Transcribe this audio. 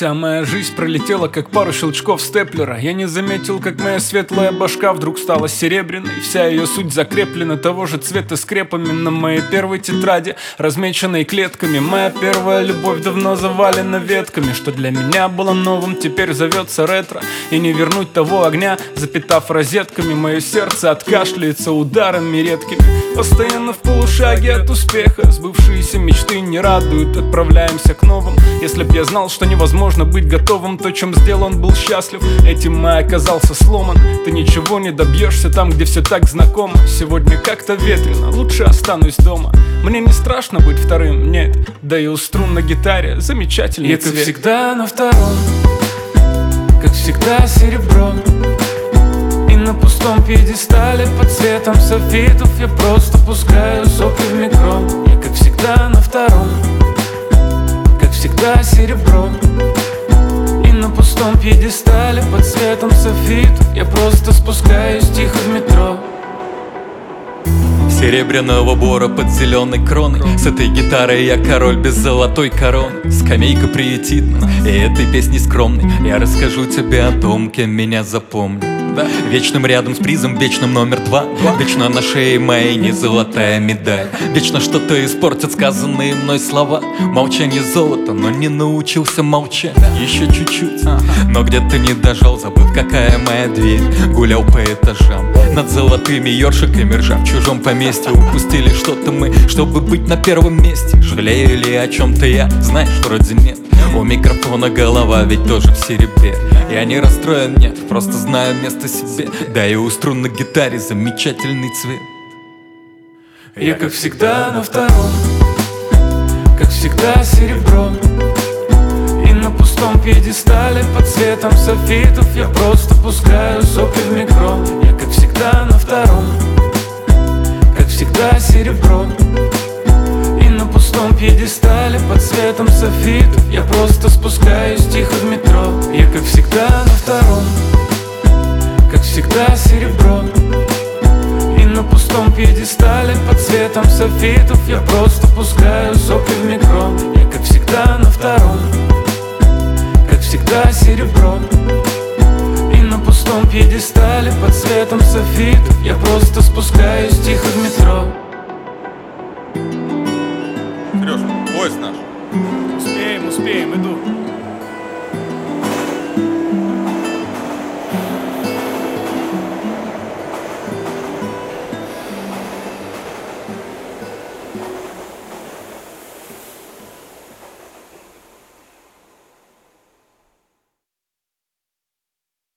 Вся моя жизнь пролетела, как пару щелчков степлера. Я не заметил, как моя светлая башка вдруг стала серебряной. Вся ее суть закреплена того же цвета скрепами на моей первой тетради, размеченной клетками. Моя первая любовь давно завалена ветками. Что для меня было новым, теперь зовется ретро. И не вернуть того огня, запитав розетками. Мое сердце откашляется ударами редкими. Постоянно в полушаге от успеха. Сбывшиеся мечты не радуют, отправляемся к новым. Если б я знал, что невозможно быть готовым, то, чем сделан был счастлив, этим и оказался сломан. Ты ничего не добьешься там, где все так знакомо. Сегодня как-то ветрено, лучше останусь дома. Мне не страшно быть вторым, нет. Да и у струн на гитаре замечательный цвет. Я как всегда на втором, как всегда серебро. И на пустом пьедестале под цветом софитов я просто пускаю соки в микро. Я как всегда на втором, как всегда серебро. И на пустом пьедестале под цветом софитов я просто спускаюсь тихо в метро. Серебряного бора под зеленой кроной. С этой гитарой я король без золотой короны. Скамейка приютитна, и этой песни скромной я расскажу тебе о том, кем меня запомнил. Вечным рядом с призом, вечным номер 2. Вечно на шее моей не золотая медаль. Вечно что-то испортят сказанные мной слова. Молчание золото, но не научился молчать. Еще чуть-чуть, но где-то не дожал. Забыл, какая моя дверь. Гулял по этажам над золотыми ёршиками ржа. В чужом поместье упустили что-то мы, чтобы быть на первом месте. Жалею ли о чем-то я? Знаешь, вроде нет. У микрофона голова ведь тоже в серебре. Я не расстроен, нет, просто знаю место себе. Да и у струн на гитаре замечательный цвет. Я как всегда на втором, как всегда серебро. И на пустом пьедестале под цветом софитов я просто пускаю соки в микро. Я как всегда на втором, как всегда серебро. И на пустом пьедестале под цветом софитов я просто спускаюсь тихо в метро. Я как всегда на втором, как всегда серебро. И на пустом пьедестале под цветом софитов я просто пускаю соки в микро. Я как всегда на втором, как всегда серебро. И на пустом пьедестале под цветом софитов я просто спускаюсь тихо в метро. Серёж, поезд наш. Успеем, иду.